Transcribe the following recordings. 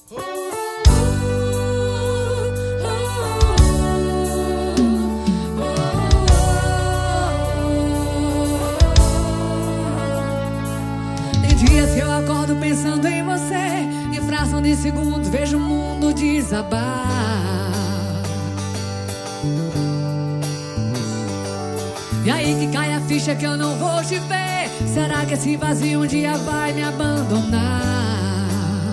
Tem dias que eu acordo pensando em você, em fração de segundos vejo o mundo desabar. E aí que cai a ficha que eu não vou te ver. Será que esse vazio um dia vai me abandonar?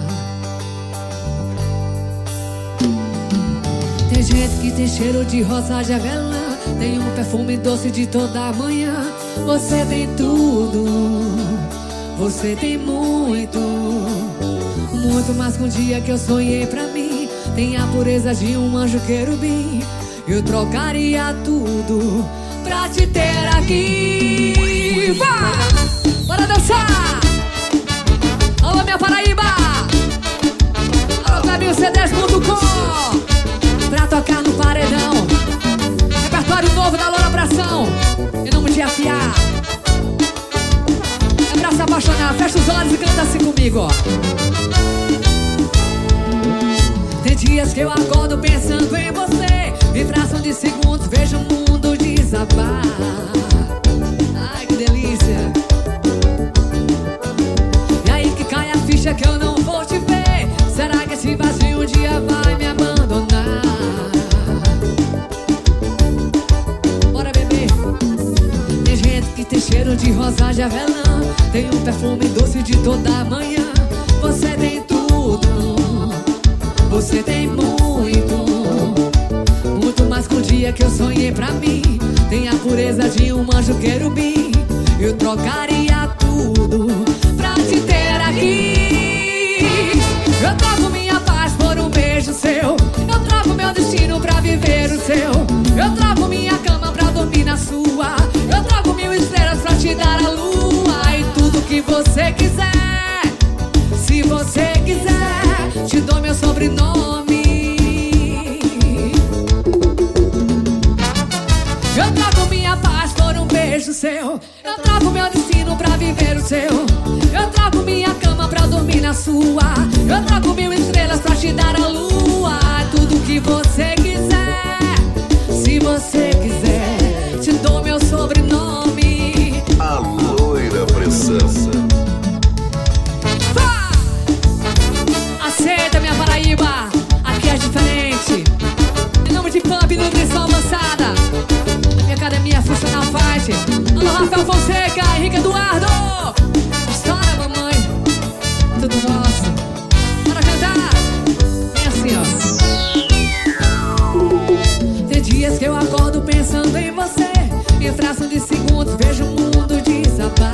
Tem gente que tem cheiro de rosa de avelã, tem um perfume doce de toda manhã. Você tem tudo, você tem muito, muito mais que um dia que eu sonhei pra mim. Tem a pureza de um anjo querubim. Eu trocaria tudo pra te ter aqui. Vai! Bora dançar! Alô, minha Paraíba! Alô, ClebinhoCDs.com pra tocar no paredão. Repertório novo da Loura Abração, em nome de Afiar. É pra se apaixonar, fecha os olhos e canta assim comigo, ó. Tem dias que eu acordo pensando em você, em fração de segundos vejo o mundo desabar. Ai, que delícia. E aí que cai a ficha que eu não vou te ver. Será que esse vazio um dia vai me abandonar? Bora, bebê. Tem gente que tem cheiro de rosa de avelã, tem um perfume doce de toda manhã. Você tem tudo, você tem muito, muito mais que um dia que eu sonhei pra mim. Tem a pureza de um anjo querubim. Eu trocaria tudo pra te ter aqui. Eu troco minha paz por um beijo seu. Eu troco meu destino pra viver o seu. Eu troco minha cama pra dormir na sua. Eu troco 1000 estrelas pra te dar a lua. E tudo que você quiser, se você quiser, te dou meu sobrenome. Eu troco minha paz por um beijo seu. Eu troco meu destino pra viver o seu. Eu troco minha cama pra dormir na sua. Eu troco 1000 estrelas pra te dar a lua. Tudo que você quiser, se você quiser, te dou meu sobrenome. A Loira Pressão. Aceita, minha Paraíba, aqui é diferente. Em nome de Pump Nutrição Avançada, minha academia Funcional Fight. Alô, Rafael Fonseca, Henrique Eduardo. História, mamãe, tudo nosso. Bora cantar. Vem assim, ó. Tem dias que eu acordo pensando em você, em fração de segundos vejo o mundo desabar.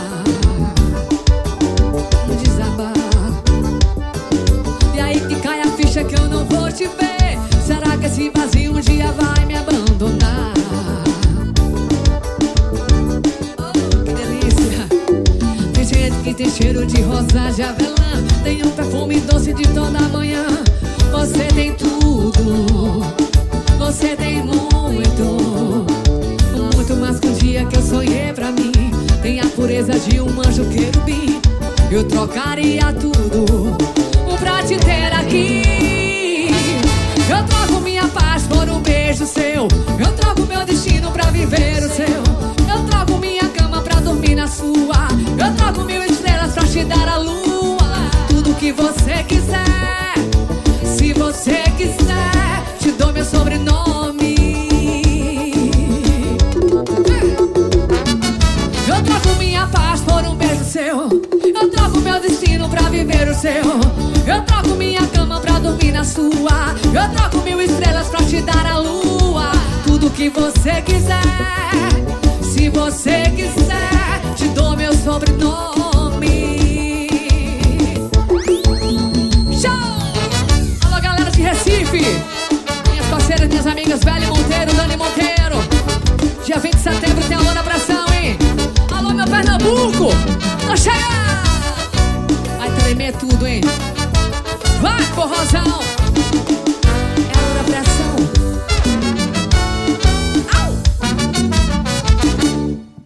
Que eu não vou te ver. Será que esse vazio um dia vai me abandonar? Oh, que delícia. Tem gente que tem cheiro de rosa de avelã, tem um perfume doce de toda manhã. Você tem tudo, você tem muito, muito mais que um dia que eu sonhei pra mim. Tem a pureza de um anjo querubim. Eu trocaria tudo pra te ter aqui. Eu troco minha paz por um beijo seu. Eu troco meu destino pra viver o seu. Eu troco minha cama pra dormir na sua. Eu troco 1000 estrelas pra te dar a lua. Tudo que você quiser, se você quiser, te dou meu sobrenome. Eu troco minha paz por um beijo seu. Eu troco meu destino pra viver o seu. Eu troco minha cama pra dormir na sua. Eu troco 1000 estrelas pra te dar a lua. Tudo que você quiser, se você quiser, te dou meu sobrenome. Show! Alô, galera de Recife, minhas parceiras, minhas amigas, Velho Monteiro, Dani Monteiro. Dia 20 de setembro tem a Loura Abração, hein? Alô, meu Pernambuco, tô chegando! Vai tremer tudo, hein? Vai, forrozão!